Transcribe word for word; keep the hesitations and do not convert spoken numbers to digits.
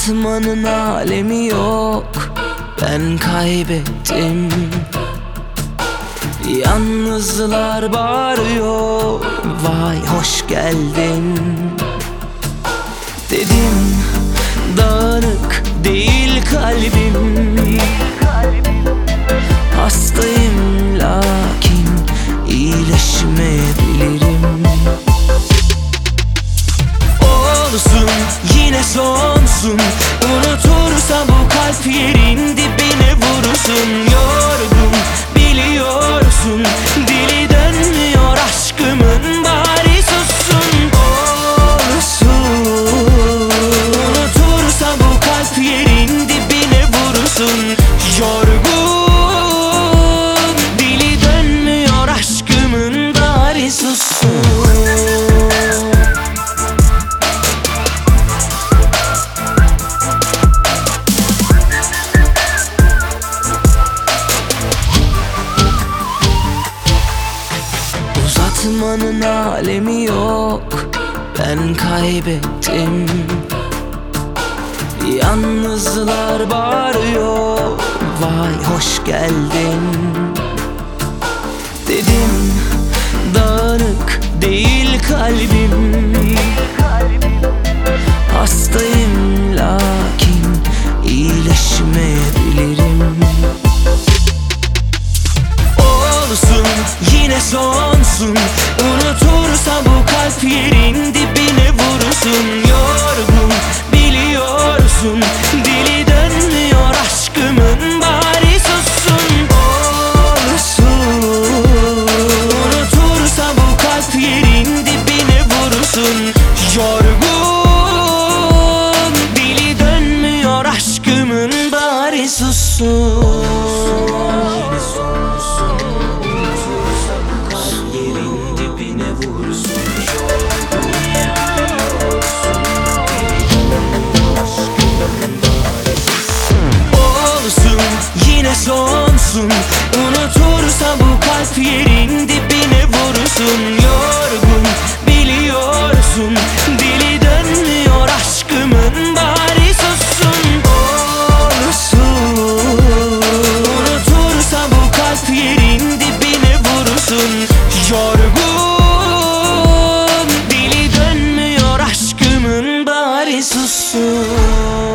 Uzatmanın alemi yok, ben kaybettim. Yalnızlar bağırıyor, vay hoş geldin. Dedim dağınık değil kalbim, hastayım lakin iyileşmeyebilirim. Olsun yine sonsun, unutursa bu kalp yerin dibine vurursun. Yorgun biliyorsun, dili dönmüyor aşkımın, bari sussun. Olsun, unutursa bu kalp yerin dibine vurursun. Yorgun, dili dönmüyor aşkımın, bari sussun. Uzatmanın alemi yok, ben kaybettim. Yalnızlar bağırıyor, vay hoş geldin. Dedim dağınık değil kalbim, hastayım lakin iyileşmeyebilirim. Olsun yine sonsun, unutursa bu kalp yerin dibine vurursun. Yorgun biliyorsun, dili dönmüyor aşkımın, bari sussun. Olsun, unutursa bu kalp yerin dibine vurursun. Yorgun, dili dönmüyor aşkımın, bari sussun. Yine sonsun, unutursa bu kalp yerin dibine vurursun. Yorgun biliyorsun, dili dönmüyor aşkımın, bari sussun. Olsun, unutursa bu kalp yerin dibine vurursun. Yorgun, dili dönmüyor aşkımın, bari sussun.